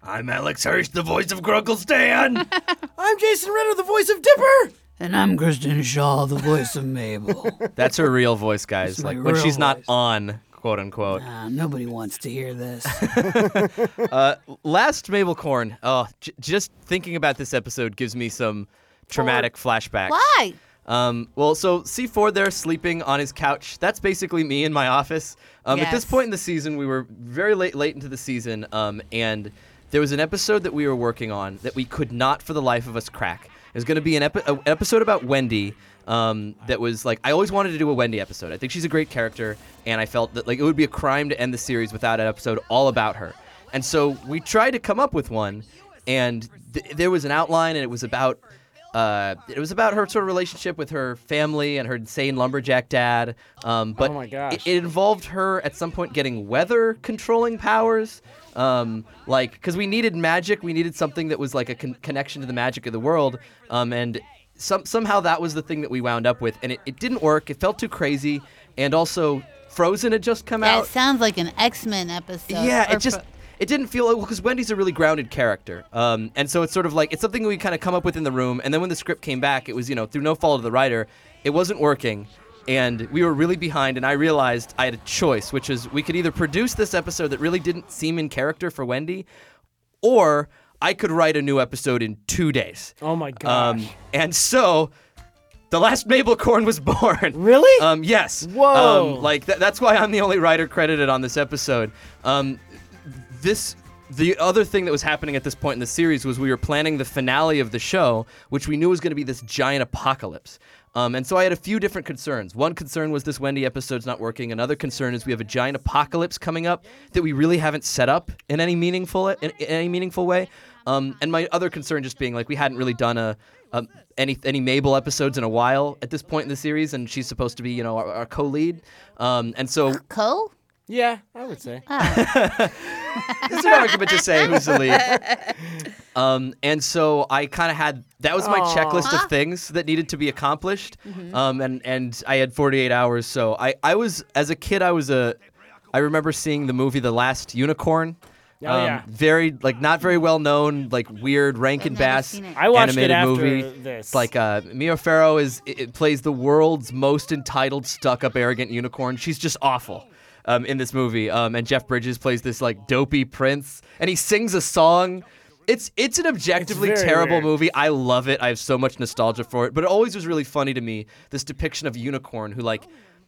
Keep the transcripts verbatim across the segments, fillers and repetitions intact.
I'm Alex Hirsch, the voice of Grunkle Stan. I'm Jason Renner, the voice of Dipper. And I'm Kristen Shaw, the voice of Mabel. That's her real voice, guys. That's Like my when real she's not voice. on, quote unquote. Nah, nobody wants to hear this. uh, last Mabel Corn. Oh, j- just thinking about this episode gives me some traumatic flashbacks. Why? Um, well, so C four there sleeping on his couch. That's basically me in my office. Um, At this Yes. point in the season, we were very late, late into the season, um, and there was an episode that we were working on that we could not, for the life of us, crack. It was going to be an, epi- an episode about Wendy. Um, that was like I always wanted to do a Wendy episode. I think she's a great character, and I felt that like it would be a crime to end the series without an episode all about her. And so we tried to come up with one, and th- there was an outline, and it was about. Uh, it was about her sort of relationship with her family and her insane lumberjack dad. Um, but Oh my gosh. It, it involved her at some point getting weather controlling powers. Um, like, because we needed magic, we needed something that was like a con- connection to the magic of the world. Um, and some somehow that was the thing that we wound up with, and it, it didn't work. It felt too crazy, and also Frozen had just come That out. sounds like an X-Men episode. Yeah, Or it just Fro- it didn't feel well because Wendy's a really grounded character, um, and so it's sort of like it's something we kind of come up with in the room, and then when the script came back, it was you know through no fault of the writer, it wasn't working, and we were really behind, and I realized I had a choice, which is we could either produce this episode that really didn't seem in character for Wendy, or I could write a new episode in two days. Oh my gosh. Um, and so. The last Mabel Corn was born. Really? Um, yes. Whoa. Um, like th- that's why I'm the only writer credited on this episode. Um, this the other thing that was happening at this point in the series was we were planning the finale of the show, which we knew was going to be this giant apocalypse. Um, and so I had a few different concerns. One concern was this Wendy episode's not working. Another concern is we have a giant apocalypse coming up that we really haven't set up in any meaningful in, in any meaningful way. Um, and my other concern just being like we hadn't really done a, a any any Mabel episodes in a while at this point in the series, and she's supposed to be you know our, our co-lead. Um, and so Co? Yeah, I would say. it's an argument to say who's the lead. Um, and so I kind of had that was my Aw. checklist of things that needed to be accomplished. Um, and and I had forty-eight hours. So I I was as a kid I was a I remember seeing the movie The Last Unicorn. Oh, um, yeah. Very like not very well known, like weird Rankin I've never Bass seen it. I watched animated it after movie. this. It's like uh, Mia Farrow is it, it plays the world's most entitled, stuck-up, arrogant unicorn. She's just awful. Um, in this movie, um, and Jeff Bridges plays this like dopey prince, and he sings a song. It's it's an objectively It's very terrible weird. movie. I love it. I have so much nostalgia for it. But it always was really funny to me this depiction of a unicorn who like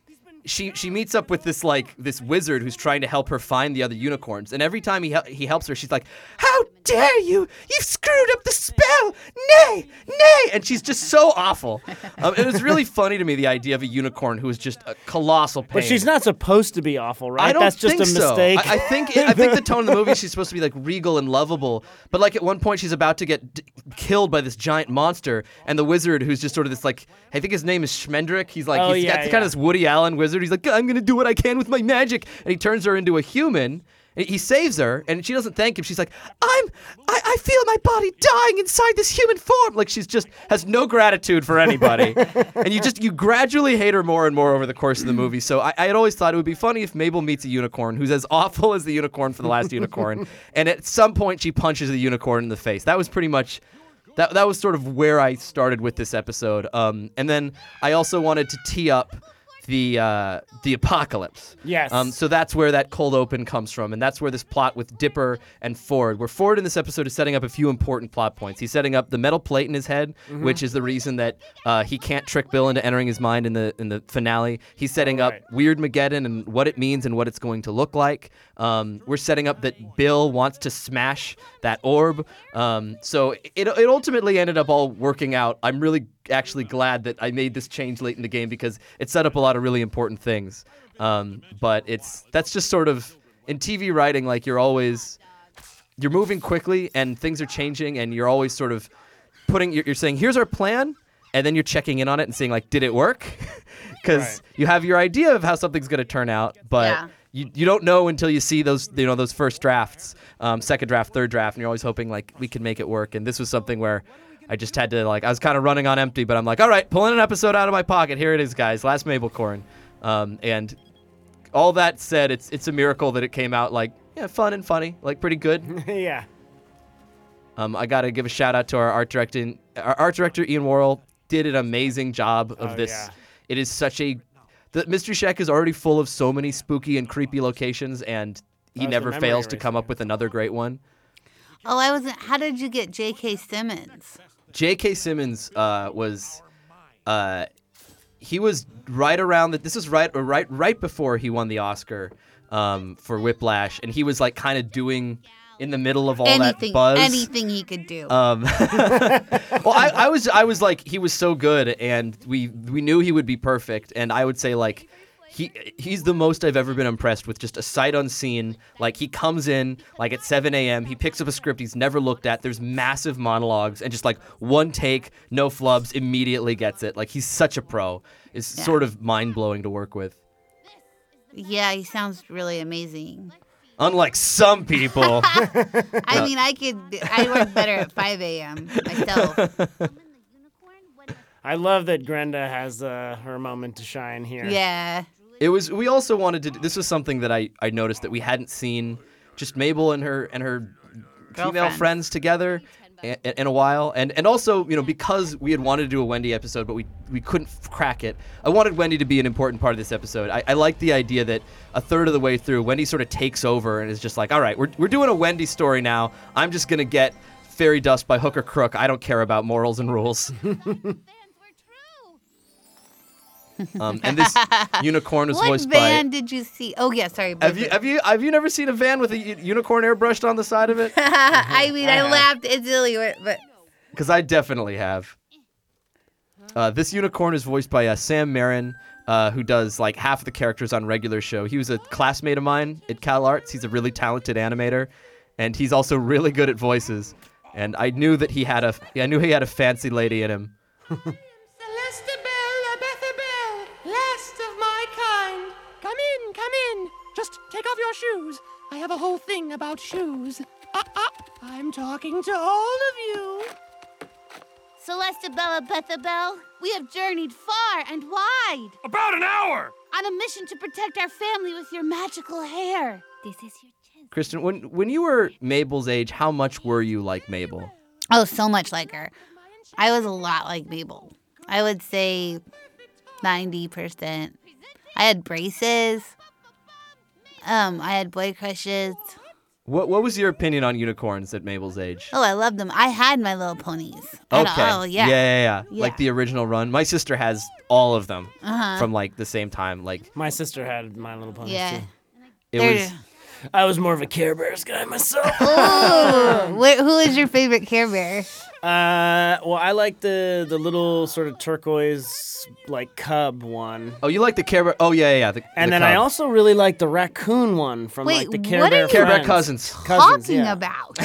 she she meets up with this like this wizard who's trying to help her find the other unicorns, and every time he hel- he helps her, she's like, "How dare you! You've screwed up the spell! Nay, nay!" And she's just so awful. Um, it was really funny to me the idea of a unicorn who is just a colossal pain. But she's not supposed to be awful, right? I don't That's just think a so. mistake. I, I think I think the tone of the movie she's supposed to be like regal and lovable, but like at one point she's about to get d- killed by this giant monster, and the wizard who's just sort of this like I think his name is Schmendrick. He's like Oh, he's yeah, got yeah. kind of this Woody Allen wizard. He's like I'm gonna do what I can with my magic, and he turns her into a human. And he saves her, and she doesn't thank him. She's like, I'm, I, I feel my body dying inside this human form. Like she's just has no gratitude for anybody. And you just, you gradually hate her more and more over the course of the movie. So I, I had always thought it would be funny if Mabel meets a unicorn who's as awful as the unicorn for The Last Unicorn. And at some point she punches the unicorn in the face. That was pretty much, that, that was sort of where I started with this episode. Um, and then I also wanted to tee up the uh, the apocalypse. Yes. Um, so that's where that cold open comes from, and that's where this plot with Dipper and Ford, where Ford in this episode is setting up a few important plot points. He's setting up the metal plate in his head, which is the reason that uh, he can't trick Bill into entering his mind in the in the finale. He's setting Right. up Weird Mageddon and what it means and what it's going to look like. Um, we're setting up that Bill wants to smash that orb. Um, so it it ultimately ended up all working out. I'm really actually glad that I made this change late in the game because it set up a lot of really important things. Um, but it's that's just sort of in T V writing, like you're always you're moving quickly and things are changing, and you're always sort of putting you're, you're saying here's our plan, and then you're checking in on it and saying like did it work? Because Right. you have your idea of how something's going to turn out, but Yeah. you you don't know until you see those you know those first drafts, um, second draft, third draft, and you're always hoping like we can make it work. And this was something where I just had to like I was kind of running on empty, but I'm like, all right, pulling an episode out of my pocket. Here it is, guys. Last Mabel Corn. Um, and all that said, it's it's a miracle that it came out like yeah, fun and funny, like pretty good. yeah. Um, I got to give a shout out to our art director. Our art director Ian Worrell did an amazing job of Oh, this. yeah. It is such a the Mystery Shack is already full of so many spooky and creepy locations, and he That was never the memory fails to eraser. come up with another great one. Oh, I wasn't. How did you get J K. Simmons? J K. Simmons uh, was, uh, he was right around that. This was right, or right, right before he won the Oscar um, for Whiplash, and he was like kind of doing in the middle of all anything, that buzz. anything he could do. Um, well, I, I was, I was like, he was so good, and we we knew he would be perfect, and I would say like. He he's the most I've ever been impressed with, just a sight unseen. Like, he comes in, like, at seven a.m., he picks up a script he's never looked at, there's massive monologues, and just, like, one take, no flubs, immediately gets it. Like, he's such a pro. It's Yeah. sort of mind-blowing to work with. yeah, he sounds really amazing. Unlike some people. I mean, I could. I work better at five a.m. myself. I love that Grenda has uh, her moment to shine here. Yeah. It was, we also wanted to, this was something that I, I noticed that we hadn't seen, just Mabel and her and her female Girlfriends. friends together in, in a while. And and also, you know, because we had wanted to do a Wendy episode, but we, we couldn't f- crack it, I wanted Wendy to be an important part of this episode. I, I like the idea that a third of the way through, Wendy sort of takes over and is just like, all right, we're, we're doing a Wendy story now. I'm just going to get fairy dust by hook or crook. I don't care about morals and rules. Um, and this unicorn was What voiced van by. did you see? Oh yeah, sorry. Have you have you have you never seen a van with a u- unicorn airbrushed on the side of it? I mean, I Uh-huh. laughed instantly, but Because I definitely have. Uh, this unicorn is voiced by uh, Sam Marin, uh, who does like half the characters on regular show. He was a classmate of mine at Cal Arts. He's a really talented animator, and he's also really good at voices. And I knew that he had a I knew he had a fancy lady in him. Celeste Belle, Betha Belle, last of my kind. Come in, come in. Just take off your shoes. I have a whole thing about shoes. Ah, ah, I'm talking to all of you. Celeste Bella Bethabel, we have journeyed far and wide About an hour! on a mission to protect our family with your magical hair. This is your chance. Kristen, when when you were Mabel's age, how much were you like Mabel? oh, so much like her. I was a lot like Mabel. I would say ninety percent. I had braces. Um, I had boy crushes. What what was your opinion on unicorns at Mabel's age? Oh, I loved them. I had My Little Ponies. I had- Okay. Oh, yeah. Yeah, yeah, yeah. Yeah. Like the original run. My sister has all of them Uh-huh. from like the same time. Like My sister had My Little Ponies Yeah. too. it They're- was. I was more of a Care Bears guy myself. Ooh, wh- who is your favorite Care Bear? Uh, well, I like the the little sort of turquoise like cub one, Oh, you like the Care Bear? Oh yeah, yeah. yeah the, and the then I cub. also really like the raccoon one from Wait, like the Care what Bear are you- Care Bear Friends. cousins. Cousins, Talking yeah. about.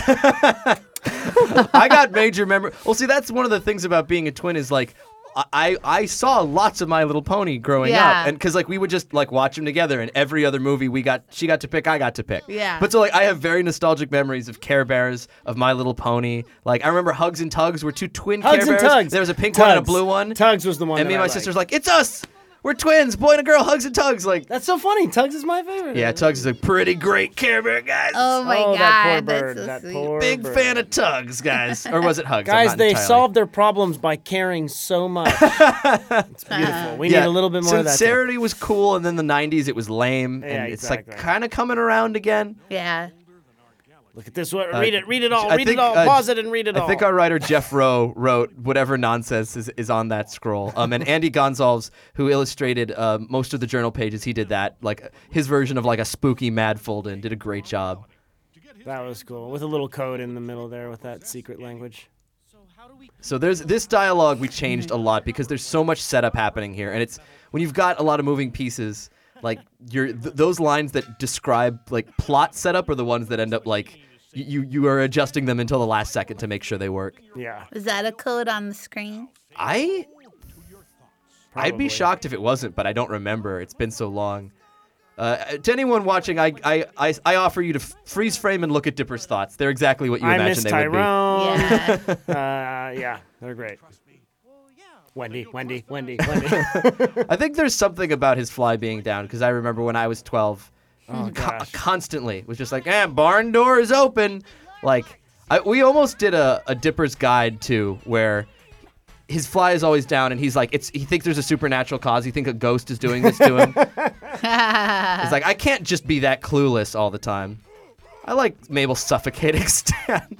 I got major memory. Well, see, that's one of the things about being a twin is like. I, I saw lots of My Little Pony growing Yeah. up, and because like we would just like watch them together, and every other movie we got, she got to pick, I got to pick. Yeah. But so like I have very nostalgic memories of Care Bears, of My Little Pony. Like I remember Hugs and Tugs were two twin Hugs Care and Bears. Tugs. There was a pink one and a Tugs. blue one. Tugs was the one. And that me and I my liked. sister's like, it's us. We're twins, boy and a girl, Hugs and Tugs. Like, That's so funny. Tugs is my favorite. yeah, Tugs is a pretty great Care Bear, guys. Oh my oh, god, that poor that's bird. so that sweet. poor Big bird. fan of Tugs, guys. Or was it Hugs? I'm Guys, not they entirely- solved their problems by caring so much. It's beautiful. We Yeah, need a little bit more of that. too. Sincerity was cool, and then the nineties it was lame, Yeah, and it's exactly. like kind of coming around again. Yeah. Look at this. What? Read it. Read it all. I read think, it all. uh, Pause it and read it all. I think our writer Jeff Rowe wrote whatever nonsense is, is on that scroll. Um, and Andy Gonzalez, who illustrated uh, most of the journal pages, he did that. Like his version of like a spooky Mad Folden, did a great job. That was cool. With a little code in the middle there with that secret language. So there's this dialogue we changed a lot because there's so much setup happening here, and it's when you've got a lot of moving pieces. Like you're th- those lines that describe like plot setup are the ones that end up like y- you you are adjusting them until the last second to make sure they work. Yeah. Is that a code on the screen? I I'd Probably. be shocked if it wasn't, but I don't remember. It's been so long. Uh, to anyone watching, I, I, I, I offer you to f- freeze frame and look at Dipper's thoughts. They're exactly what you I imagine miss they would be. Tyrone. Yeah. Uh, yeah, they're great. Wendy, Wendy, Wendy, Wendy. I think there's something about his fly being down because I remember when I was twelve, Oh, co- gosh. constantly was just like, eh, barn door is open. Like, I, we almost did a, a Dipper's Guide too, where his fly is always down, and he's like, it's. He thinks there's a supernatural cause. He thinks a ghost is doing this to him. It's like, I can't just be that clueless all the time. I like Mabel suffocating Stan.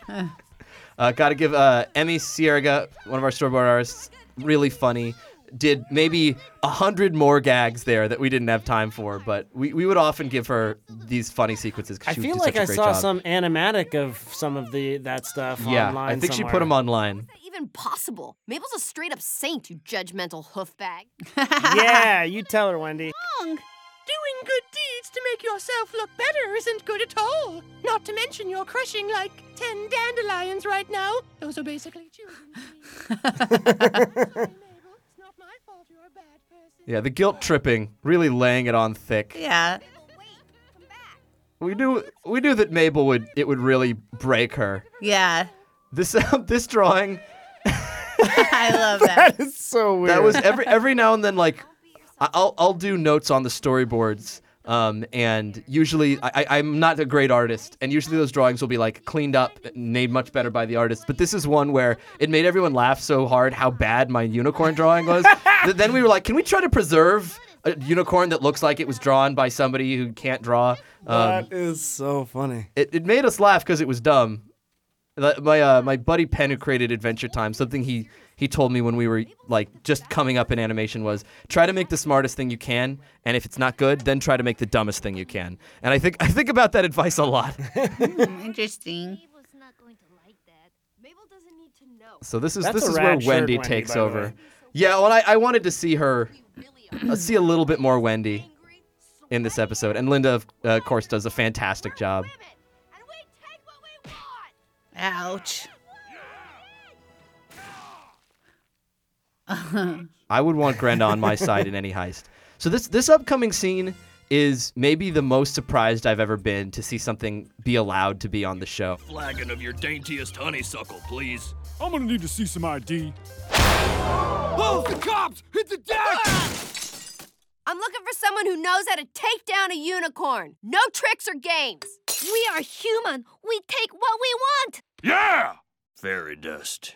uh, Got to give uh, Emmy Sierga, one of our storyboard artists, really funny. Did maybe a hundred more gags there that we didn't have time for, but we, we would often give her these funny sequences. 'Cause I she feel would do like such a I great saw job. some animatic of some of the that stuff Yeah, online I think she somewhere. put them online. Even possible. Mabel's a straight up saint, you judgmental hoofbag. Yeah, you tell her, Wendy. Doing good deeds to make yourself look better isn't good at all. Not to mention you're crushing like ten dandelions right now. Those are basically children. Mabel, it's not my fault you're a bad person. Yeah, the guilt tripping, really laying it on thick. Yeah. We knew we knew that Mabel would it would really break her. Yeah. This this drawing, I love that. That is so weird. that was every every now and then, like I- I'll I'll do notes on the storyboards. Um, and usually I, I- I'm not a great artist, and usually those drawings will be like cleaned up and made much better by the artist. But this is one where it made everyone laugh so hard how bad my unicorn drawing was. that then we were like, can we try to preserve a unicorn that looks like it was drawn by somebody who can't draw? Um, That is so funny. it, it made us laugh because it was dumb. The- My uh, my buddy Penn, who created Adventure Time, something he he told me when we were like just coming up in animation was try to make the smartest thing you can, and if it's not good, then try to make the dumbest thing you can. And I think I think about that advice a lot. Interesting. Mabel's not going to like that. Mabel doesn't need to know. So this is That's this a is where rad shirt, Wendy Wendy, takes by the over. way. Yeah, well, I, I wanted to see her, uh, see a little bit more Wendy in this episode, and Linda, of uh, of course, does a fantastic job. And we take what we want. Ouch. I would want Grenda on my side in any heist. So this this upcoming scene is maybe the most surprised I've ever been to see something be allowed to be on the show. Flagon of your daintiest honeysuckle, please. I'm gonna need to see some I D. Oh, the cops! Hit the deck! I'm looking for someone who knows how to take down a unicorn. No tricks or games. We are human. We take what we want. Yeah! Fairy dust.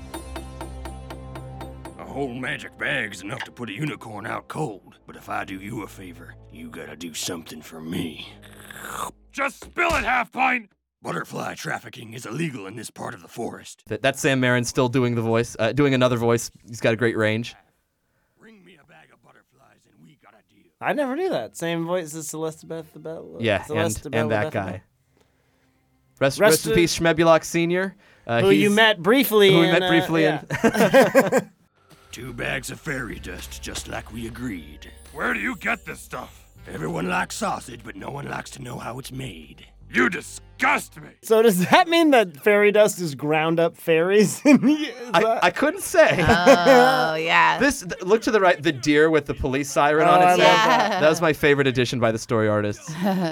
A whole magic bag's enough to put a unicorn out cold. But if I do you a favor, you gotta do something for me. Just spill it, half pint! Butterfly trafficking is illegal in this part of the forest. That that's Sam Marin still doing the voice, uh, doing another voice. He's got a great range. Bring me a bag of butterflies and we got a deal. I never knew that. Same voice as Celeste Beth the Bell. Yeah, Celeste and, Bella and that Beth the guy. Bell. Rest, Rest rest in of- peace, Schmebulok Senior. Uh, Who you he's- met briefly. Who we in, met uh, briefly yeah. in. Two bags of fairy dust, just like we agreed. Where do you get this stuff? Everyone likes sausage, but no one likes to know how it's made. You disgust me! So does that mean that fairy dust is ground up fairies? Is I, that- I couldn't say. Oh, yeah. This th- look to the right, the deer with the police siren Oh, on I its love head. that. That was my favorite addition by the story artists.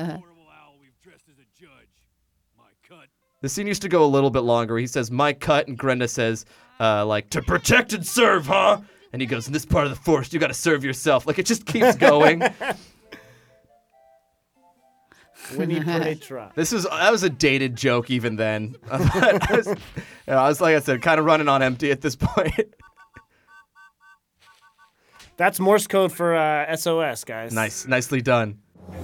The scene used to go a little bit longer. He says, "My cut," and Grenda says, uh, like, "To protect and serve, huh?" And he goes, "In this part of the forest, you got to serve yourself." Like it just keeps going. Winnie Pooh Trot. This is that was a dated joke even then. I, was, you know, I was like I said, kind of running on empty at this point. That's Morse code for uh, S O S, guys. Nice, nicely done.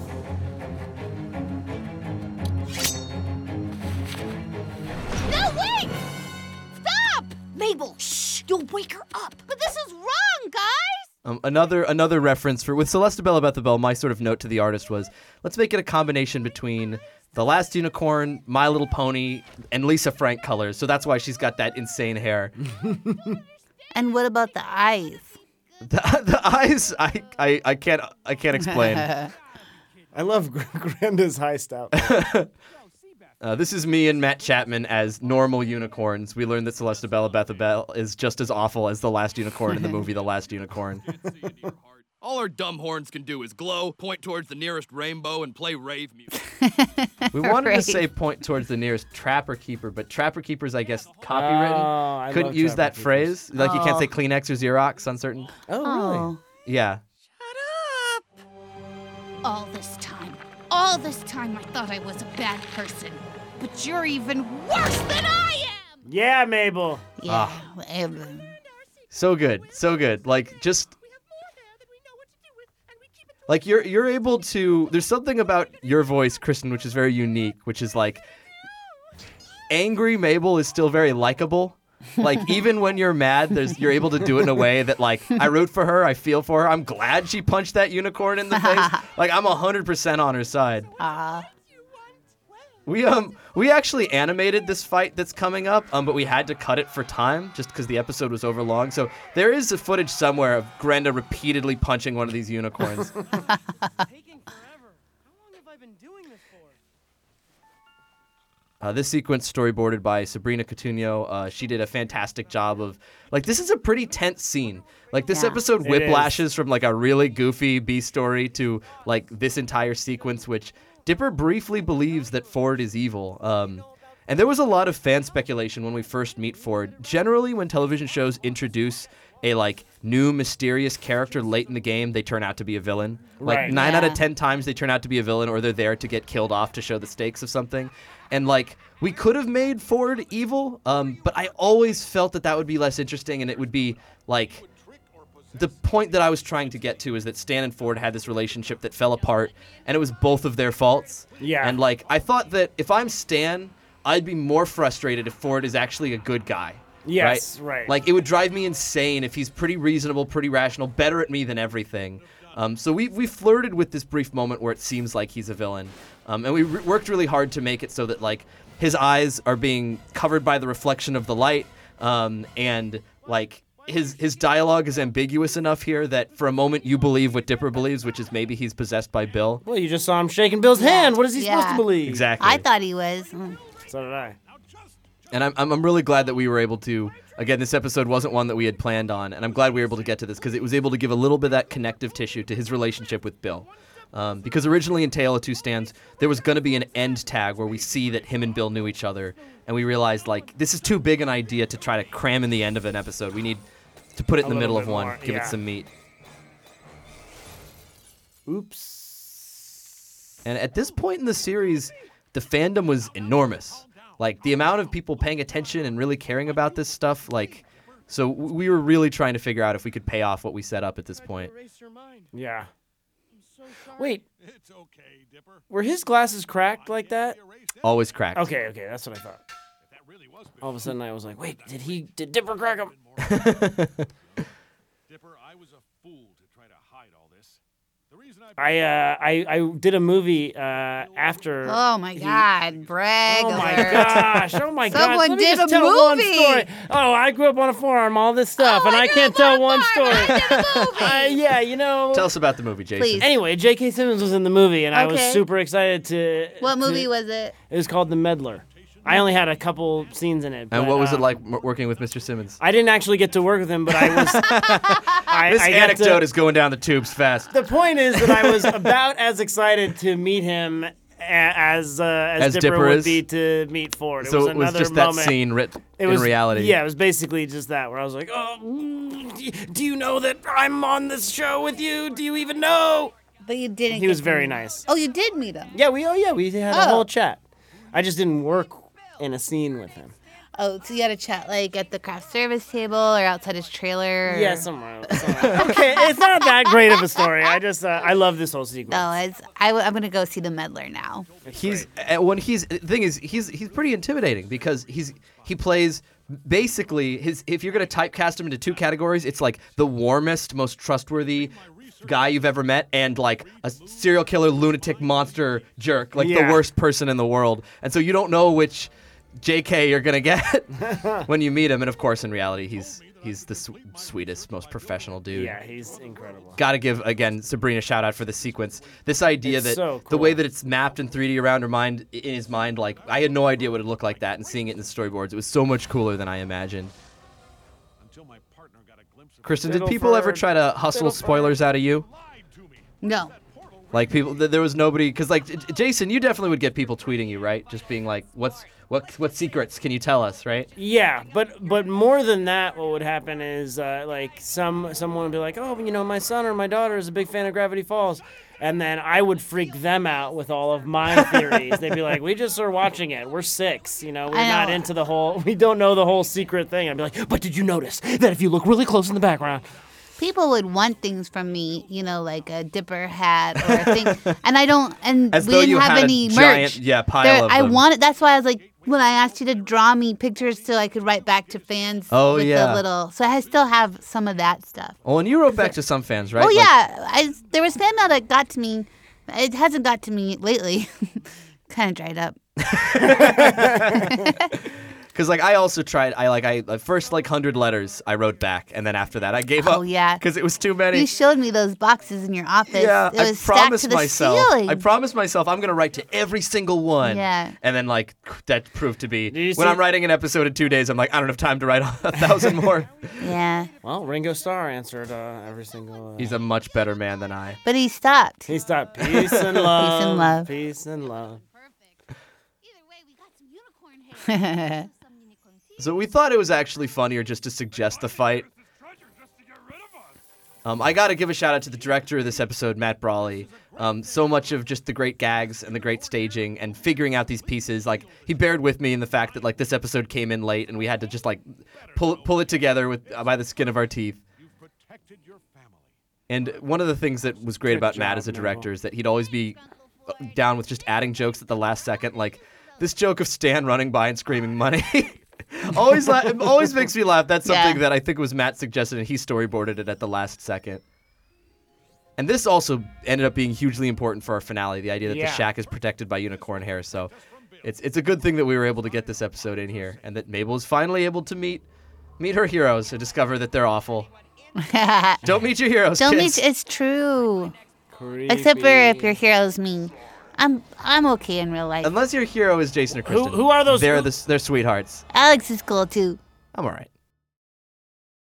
No, wait! Stop! Mabel, shh, you'll wake her up. But this is wrong, guys! Um, another another reference for with Celeste Bella Bethel, my sort of note to the artist was, let's make it a combination between The Last Unicorn, My Little Pony, and Lisa Frank colors. So that's why she's got that insane hair. And what about the eyes? The, the eyes, I, I, I can't I can't explain. I love Gr- Grenda's heist out. Uh, this is me and Matt Chapman as normal unicorns. We learned that Celeste Bella Bethel is just as awful as the last unicorn in the movie The Last Unicorn. All our dumb horns can do is glow, point towards the nearest rainbow, and play rave music. We wanted Right. to say point towards the nearest Trapper Keeper, but Trapper Keeper's, I guess, Oh, copywritten. I Couldn't love use Trapper that Keepers. phrase. Like you can't Oh. say Kleenex or Xerox on certain. Oh, really? Oh. Yeah. Shut up! All this time, all this time, I thought I was a bad person. But you're even worse than I am! Yeah, Mabel. Yeah. Ah. um, So good, so good. Like just like you're you're able to. There's something about your voice, Kristen, which is very unique. Which is like angry Mabel is still very likable. Like even when you're mad, there's you're able to do it in a way that like I root for her, I feel for her. I'm glad she punched that unicorn in the face. Like I'm a hundred percent on her side. uh, We um we actually animated this fight that's coming up, um, but we had to cut it for time just because the episode was over long. So there is a footage somewhere of Grenda repeatedly punching one of these unicorns. Taking forever. How long have I been doing this for? Uh, this sequence storyboarded by Sabrina Coutinho. Uh, she did a fantastic job of like this is a pretty tense scene. Like this Yeah. episode It whiplashes from like a really goofy B story to like this entire sequence, which Dipper briefly believes that Ford is evil. Um, and there was a lot of fan speculation when we first meet Ford. Generally, when television shows introduce a like new mysterious character late in the game, they turn out to be a villain. Like Right. nine out Yeah. of ten times they turn out to be a villain, or they're there to get killed off to show the stakes of something. And like we could have made Ford evil, um, but I always felt that that would be less interesting, and it would be like the point that I was trying to get to is that Stan and Ford had this relationship that fell apart, and it was both of their faults. Yeah. And like I thought that if I'm Stan, I'd be more frustrated if Ford is actually a good guy. Yes, right. Like it would drive me insane if he's pretty reasonable, pretty rational, better at me than everything. Um, so we we flirted with this brief moment where it seems like he's a villain, um, and we re- worked really hard to make it so that like his eyes are being covered by the reflection of the light, um, and like his his dialogue is ambiguous enough here that for a moment you believe what Dipper believes, which is maybe he's possessed by Bill. Well, you just saw him shaking Bill's hand. What is he supposed Yeah. to believe? Exactly. I thought he was. Mm. So did I. And I'm, I'm I'm really glad that we were able to, again, this episode wasn't one that we had planned on, and I'm glad we were able to get to this because it was able to give a little bit of that connective tissue to his relationship with Bill. Um, because originally in Tale of Two Stands, there was going to be an end tag where we see that him and Bill knew each other, and we realized, like, this is too big an idea to try to cram in the end of an episode. We need to put it in A the little middle of bit one, more, give yeah. it some meat. Oops. And at this point in the series, the fandom was enormous. Like, the amount of people paying attention and really caring about this stuff, like, so w- we were really trying to figure out if we could pay off what we set up at this point. Erase your mind. Yeah. I'm so sorry. Wait, It's okay, Dipper. were his glasses cracked like that? Always cracked. Okay, okay, that's what I thought. That really was big. All of a sudden, I was like, wait, did he, did Dipper crack him? Dipper, I was a fool to try to hide all this. The reason I I, uh, I, I did a movie uh, after. Oh my he- God, brag Oh my alert. gosh! Oh my gosh! Someone Let me did just a tell one movie. story. Oh, I grew up on a farm, all this stuff, Oh, and I I grew can't up on tell a one farm, story. and I did a movie. Uh, yeah, you know. Tell us about the movie, Jason. Please. Anyway, J K. Simmons was in the movie, and I was Okay. super excited to. What to- movie was it? It was called The Meddler. I only had a couple scenes in it. And but, what was it um, like m- working with Mister Simmons? I didn't actually get to work with him, but I was. I, This I got anecdote to, is going down the tubes fast. The point is that I was about as excited to meet him a- as uh, as, As Dipper, Dipper would is? be to meet Ford. It So was it was another just that moment. scene writ It in was reality. Yeah, it was basically just that where I was like, "Oh, mm, do you know that I'm on this show with you? Do you even know?" But you didn't. He get was to very meet- nice. Oh, you did meet him. Yeah, we oh yeah, we had a Oh. whole chat. I just didn't work in a scene with him. Oh, so you had a chat like at the craft service table or outside his trailer? Or... Yeah, somewhere. somewhere. Okay, it's not that great of a story. I just uh, I love this whole sequence. No, it's. I, w- I'm gonna go see The Meddler now. He's uh, when he's the thing is he's he's pretty intimidating because he's he plays basically his if you're gonna typecast him into two categories, it's like the warmest, most trustworthy guy you've ever met and like a serial killer, lunatic, monster jerk, like Yeah. the worst person in the world. And so you don't know which J K you're gonna get when you meet him. And of course, in reality, he's he's the su- sweetest, most professional dude. Yeah, he's incredible. Got to give again Sabrina a shout out for the sequence. This idea It's that so the way cool. that it's mapped in three D around her mind, in his mind, like I had no idea what it looked like that, and seeing it in the storyboards, it was so much cooler than I imagined. until my partner got a glimpse of Kristen, did Fiddle people ever for- try to hustle fiddle for- spoilers out of you? lied to me. No. Portal Like people, th- there was nobody, because like J- Jason, you definitely would get people tweeting you, right? Just being like, "What's what? What secrets can you tell us?" Right? Yeah, but but more than that, what would happen is uh, like some someone would be like, oh, you know, my son or my daughter is a big fan of Gravity Falls, and then I would freak them out with all of my theories. They'd be like, we just are watching it. We're six, you know, we're I not know. into the whole. We don't know the whole secret thing. I'd be like, but did you notice that if you look really close in the background? People would want things from me, you know, like a Dipper hat or a thing, and I don't. And As we though didn't you have had a any giant, merch. yeah, pile There- of I them. wanted. That's why I was like, when I asked you to draw me pictures so I could write back to fans. Oh, with yeah. The little. So I still have some of that stuff. Oh, and you wrote back to some fans, right? Oh Like- yeah, I, there was fan mail that got to me. It hasn't got to me lately. Kind of dried up. Because like I also tried, I like I the first like hundred letters I wrote back, and then after that I gave up. Oh yeah, because it was too many. You showed me those boxes in your office. Yeah, it was I stacked promised to the myself. ceiling. I promised myself I'm gonna write to every single one. Yeah. And then like that proved to be you when see- I'm writing an episode in two days, I'm like I don't have time to write a thousand more. Yeah, Well, Ringo Starr answered uh, every single. Uh, He's a much better man than I. but he stopped. He stopped. Peace and love. Peace and love. Peace and love. Either way, we got some unicorn hair. So we thought it was actually funnier just to suggest the fight. Um, I got to give a shout out to the director of this episode, Matt Brawley. Um, so much of just the great gags and the great staging and figuring out these pieces. Like he bared with me in the fact that like this episode came in late and we had to just like pull pull it together with uh, by the skin of our teeth. And one of the things that was great Good about job, Matt as a Mabel. director is that he'd always be uh, down with just adding jokes at the last second. Like this joke of Stan running by and screaming money. always, la- it always makes me laugh. That's something Yeah. that I think was Matt suggested, and he storyboarded it at the last second. And this also ended up being hugely important for our finale. The idea that Yeah. the shack is protected by unicorn hair. So it's it's a good thing that we were able to get this episode in here, and that Mabel is finally able to meet meet her heroes and discover that they're awful. Don't meet your heroes, Don't kids. meet. It's true. Except for if your hero's me. I'm I'm okay in real life. Unless your hero is Jason or Kristen. who are those- They're who- the, they're sweethearts. Alex is cool too. I'm all right.